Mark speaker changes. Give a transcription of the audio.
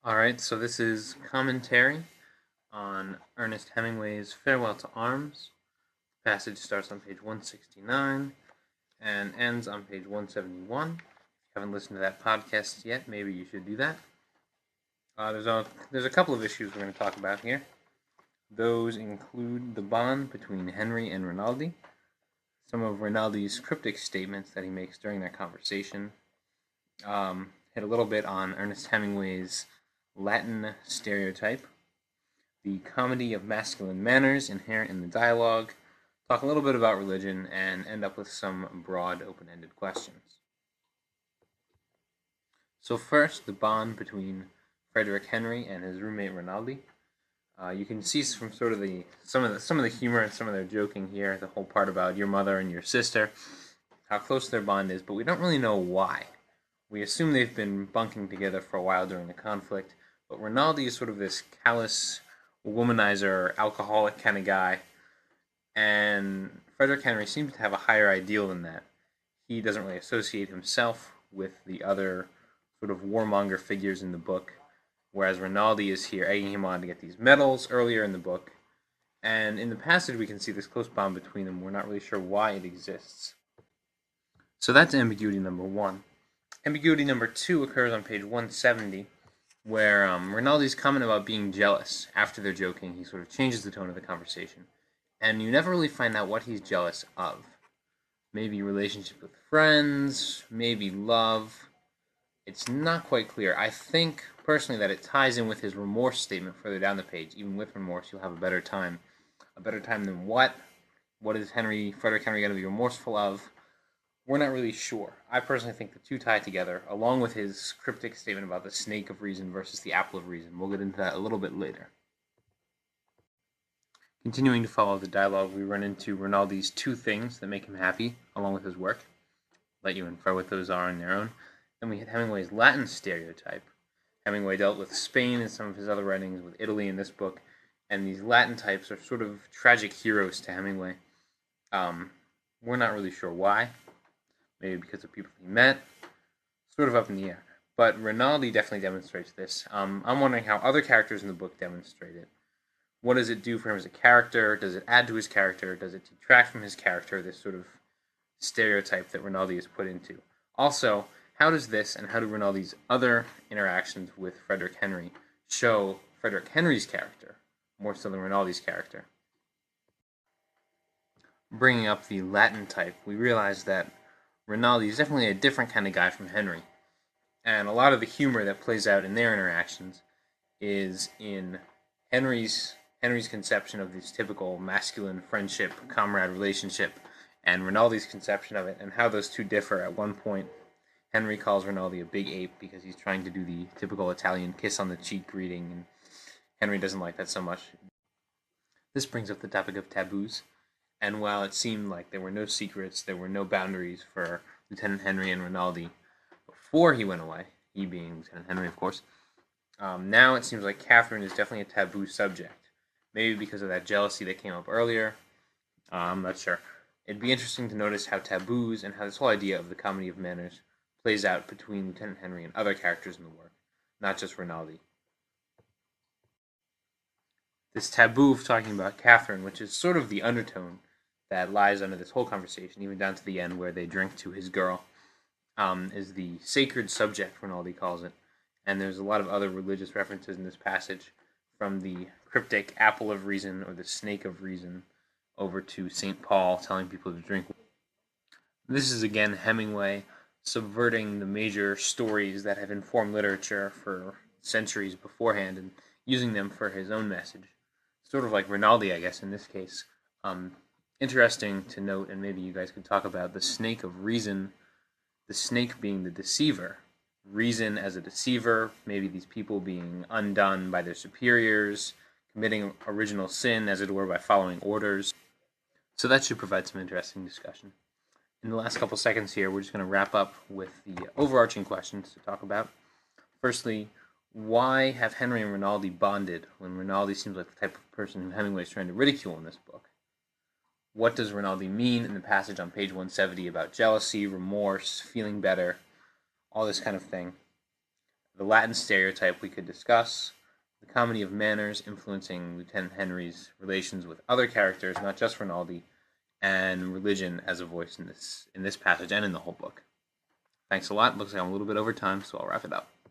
Speaker 1: Alright, so this is commentary on Ernest Hemingway's Farewell to Arms. The passage starts on page 169 and ends on page 171. If you haven't listened to that podcast yet, maybe you should do that. There's a couple of issues we're going to talk about here. Those include the bond between Henry and Rinaldi, some of Rinaldi's cryptic statements that he makes during that conversation, hit a little bit on Ernest Hemingway's Latin stereotype, the comedy of masculine manners inherent in the dialogue, talk a little bit about religion, and end up with some broad, open-ended questions. So first, the bond between Frederick Henry and his roommate Rinaldi. You can see from sort of some of the humor and some of their joking here, the whole part about your mother and your sister, how close their bond is, but we don't really know why. We assume they've been bunking together for a while during the conflict, but Rinaldi is sort of this callous womanizer, alcoholic kind of guy, and Frederick Henry seems to have a higher ideal than that. He doesn't really associate himself with the other sort of warmonger figures in the book, whereas Rinaldi is here egging him on to get these medals earlier in the book. And in the passage, we can see this close bond between them. We're not really sure why it exists. So that's ambiguity number one. Ambiguity number two occurs on page 170, where Rinaldi's comment about being jealous after they're joking, he sort of changes the tone of the conversation. And you never really find out what he's jealous of. Maybe relationship with friends, maybe love. It's not quite clear. I think, personally, that it ties in with his remorse statement further down the page. Even with remorse, you'll have a better time. A better time than what? What is Frederick Henry, going to be remorseful of? We're not really sure. I personally think the two tie together, along with his cryptic statement about the snake of reason versus the apple of reason. We'll get into that a little bit later. Continuing to follow the dialogue, we run into Rinaldi's two things that make him happy, along with his work. Let you infer what those are on their own. Then we hit Hemingway's Latin stereotype. Hemingway dealt with Spain in some of his other writings, with Italy in this book, and these Latin types are sort of tragic heroes to Hemingway. We're not really sure why. Maybe because of people he met. Sort of up in the air. But Rinaldi definitely demonstrates this. I'm wondering how other characters in the book demonstrate it. What does it do for him as a character? Does it add to his character? Does it detract from his character, this sort of stereotype that Rinaldi is put into? Also, how does this and how do Rinaldi's other interactions with Frederick Henry show Frederick Henry's character, more so than Rinaldi's character? Bringing up the Latin type, we realize that Rinaldi is definitely a different kind of guy from Henry. And a lot of the humor that plays out in their interactions is in Henry's conception of this typical masculine friendship, comrade relationship, and Rinaldi's conception of it, and how those two differ. At one point, Henry calls Rinaldi a big ape because he's trying to do the typical Italian kiss on the cheek greeting, and Henry doesn't like that so much. This brings up the topic of taboos, and while it seemed like there were no secrets, there were no boundaries for Lieutenant Henry and Rinaldi before he went away, he being Lieutenant Henry, of course, now it seems like Catherine is definitely a taboo subject. Maybe because of that jealousy that came up earlier. I'm not sure. It'd be interesting to notice how taboos and how this whole idea of the comedy of manners plays out between Lieutenant Henry and other characters in the work, not just Rinaldi. This taboo of talking about Catherine, which is sort of the undertone that lies under this whole conversation, even down to the end where they drink to his girl, is the sacred subject, Rinaldi calls it. And there's a lot of other religious references in this passage, from the cryptic apple of reason or the snake of reason over to St. Paul telling people to drink. This is again Hemingway subverting the major stories that have informed literature for centuries beforehand and using them for his own message. Sort of like Rinaldi, I guess, in this case. Interesting to note, and maybe you guys could talk about the snake of reason, the snake being the deceiver. Reason as a deceiver, maybe these people being undone by their superiors, committing original sin, as it were, by following orders. So that should provide some interesting discussion. In the last couple seconds here, we're just going to wrap up with the overarching questions to talk about. Firstly, why have Henry and Rinaldi bonded when Rinaldi seems like the type of person who Hemingway is trying to ridicule in this book? What does Rinaldi mean in the passage on page 170 about jealousy, remorse, feeling better, all this kind of thing? the Latin stereotype we could discuss, the comedy of manners influencing Lieutenant Henry's relations with other characters, not just Rinaldi, and religion as a voice in this passage and in the whole book. Thanks a lot. Looks like I'm a little bit over time, so I'll wrap it up.